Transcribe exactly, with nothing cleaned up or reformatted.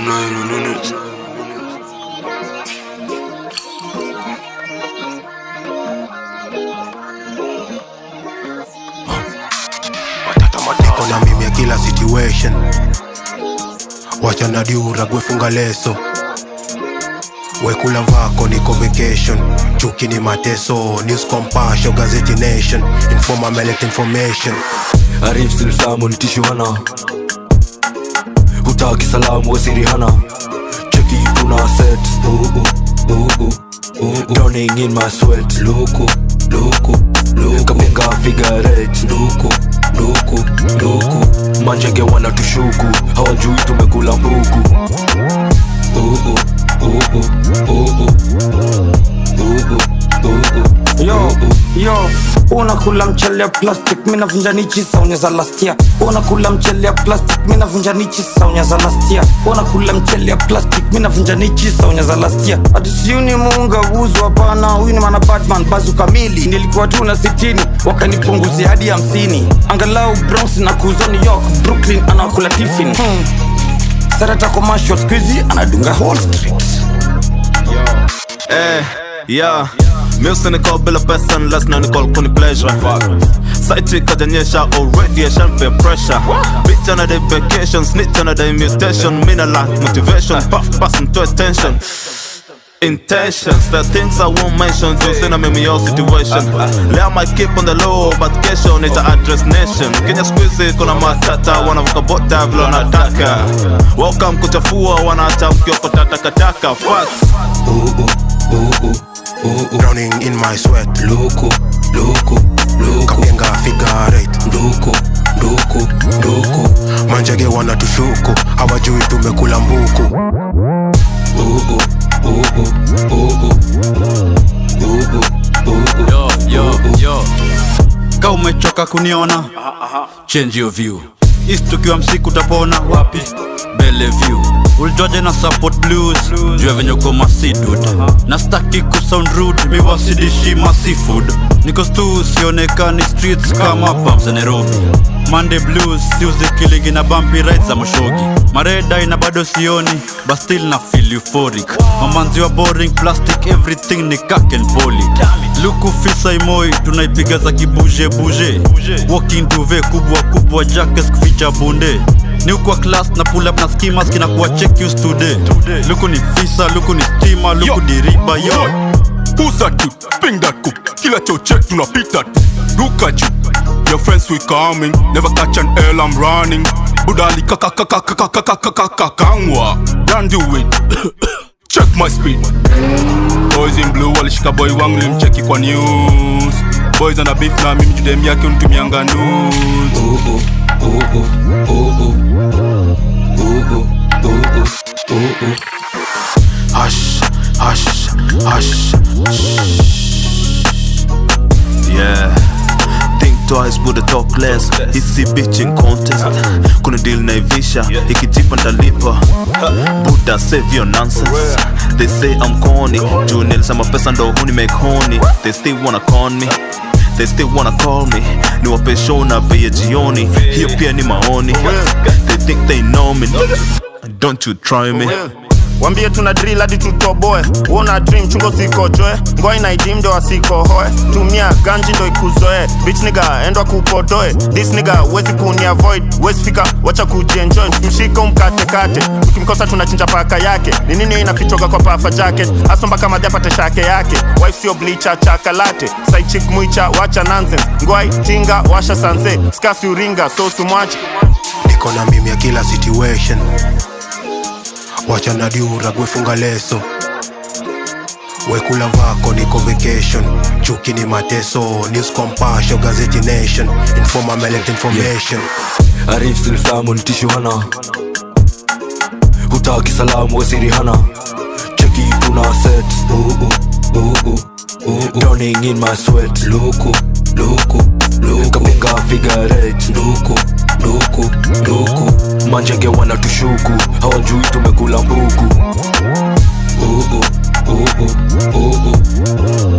nine minutes. Niko na mimi ya kila situation. Wacha na diura gwefunga leso. Wekula vako niko vacation. Chuki ni mateso. News compassion gazeti nation. Informa melect information. Arif silfamu nitishu hana. Hutaki salamu wasiri hana. Cheki tuna set. Ooh ooh ooh ooh. Drowning in my sweat. Luku luku luku. Kapenga figure eight. Luku luku luku. Manjege wana tushuku. Hawajui tumekula mbuku. Ooh ooh ooh ooh ooh ooh. Yo, yo, unakula mchele ya plastic, mina vunja nichi saunyaza last year. Unakula mchele ya plastic, mina vunja nichi saunyaza last year. Unakula mchele ya plastic, mina vunja nichi saunyaza last year. Atusiuni muunga uzu wapana, huyu ni mana Batman, bazu kamili. Nilikuwa tu na sitini, wakanipunguzi hadi hamsini. Angalau Bronx na kuzo New York, Brooklyn anakula tiffin. hmm. Sarata commercial squeezy, anadunga whole street. Yo, eh, yeah. Milson ikaw bila pesa unless na nicall kuni pleasure. Side chick kajanyesha already ya shampe pressure. Bitch on a day vacation, snitch on a day mutation. Mina lack motivation, puff passing to attention. Intentions, the things I won't mention. So send me your situation. Lay I might keep on the low, but kesho nita address nation. Kenya squeeze kuna matata, wanavuka bota vilo nataka. Welcome kuchafua, wanaacha mkioko tatakataka. Facts. Ooh ooh ooh ooh. Drowning in my sweat. Luku luku luku. Kapenga figure eight. Luku luku luku. Manjege wana tushuku. Hawajui tumekula mbuku. Ooh ooh ooh ooh ooh ooh. Yo yo yo. Ka umechoka kuniona, change your view. East tukiwa msiku utapona wapi? Bellevue. Uljoje na support blues, jua venye uko masidud. Na staki kusound rude, mi wasidishi masifood. Niko stu sionekani streets kama pubs za Nairobi. Monday blues, Tuesday killing na bumpy rides za Moshogi. Mareda ina bado sioni, but still na feel euphoric. Mamanzi wa boring, plastic, everything ni kak and poly. Luku fisa imoi, tunaipiga za kibuje buje. Walking duve kubwa kubwa, jackets kuficha bunde. Ni ukwa class na pull up na ski mask na kuwa check you today. Luku ni fisa, luku ni steamer, luku di riba yo. Who's that dude? Ping that cook. Kila cho check tunapita. Look at you. Your friends we coming. Never catch an L, I'm running. Budali kaka kaka kaka kaka kaka kakangwa. Don't do it. Check my speed. Boys in blue walishika boy wangu limcheki kwa news. Boys on a beef na mimi judem yake unitumianga news. Ooh ooh ooh ooh ooh. Ooh ooh ooh ooh. Hush, hush, hush. Yeah. Think twice, woulda talk less. Hisi bitching contest. Kuna deal na ivisha, ikijipa ndalipa. Buddha save your nonsense. They say I'm corny. Junior sama pesa ndo huni make honey. They still wanna con me. They still wanna call me. Ni wape show na bei jioni. Hiyo pia ni maoni. They think they know me. Don't you try me. Wambie tuna drill hadi tutoboe. Wona dream chungo siko joe. Ngoi na idim ndo asiko hoe. Tumia ganji ndo ikuzoe. Bitch nigga endwa kupodoe. This nigga wezi kuni avoid. Wezi fika wacha kujienjoy. Mshika umkate kate. Ukimkosa tunachinja paka yake. Ni nini inafichoga kwa pafa jacket. Asomba kama diapate shake yake. Wife sio bleacher chakalate. Side chick muicha wacha nonsense. Ngoi tinga washa sanse. Skasi uringa so sumwachi. Niko na mimi ya kila situation. Wacha na diura gwefunga leso. Wekula vako niko vacation. Chuki ni mateso. News compassion gazeti nation. Informa melect information. Arif silfamu nitishu hana. Hutaki salamu wasiri hana. Cheki tuna set. Ooh ooh ooh ooh. Drowning in my sweat. Luku luku luku. Kapenga figure eight. Luku luku luku. Manjege wana tushuku. Hawajui tumekula mbuku. Ooh ooh ooh ooh ooh.